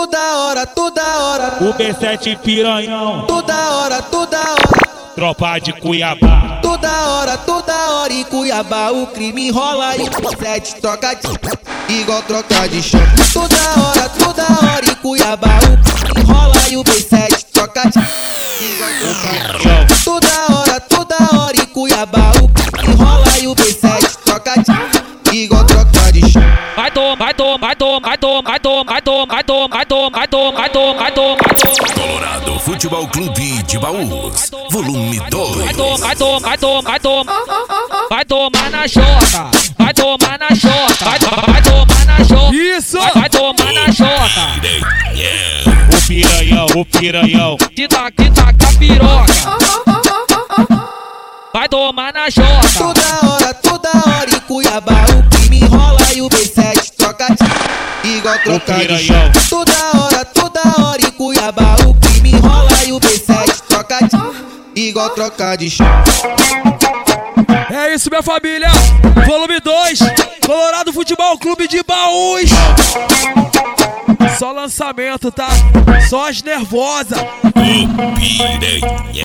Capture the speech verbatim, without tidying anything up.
Toda hora, toda hora. O B sete piranhão. Toda hora, toda hora. Tropa de Cuiabá. Toda hora, toda hora em Cuiabá o crime rola e o B sete troca de igual troca de chão. Toda hora, toda hora em Cuiabá o crime rola e o B sete troca de igual troca de chão. Toda hora, toda hora em Cuiabá o crime rola e o B sete troca de igual troca de chão. Vai tom, vai tom, vai tom, vai tom, vai tom, vai tom, vai tom, vai tom, vai tom, vai tom, vai tom, vai tom. Colorado Futebol Clube de Baús, volume dois. Vai tom, vai tom, vai tom, vai tom. Vai tomar na chota, vai tomar na chota, vai, vai tomar na chota. Isso! Vai, vai tomar na chota. O piranhão, o piranhão. Que tá, que tá com a piroca. Vai tomar na chota. Toda hora, toda hora em Cuiabá o crime rola e o B sete troca de igual troca de chão. Toda hora, toda hora em Cuiabá o crime rola e o B sete troca de igual troca de chão. É isso, minha família. Volume dois, Colorado Futebol Clube de Baús. Só lançamento, tá? Só as nervosas. O piranha.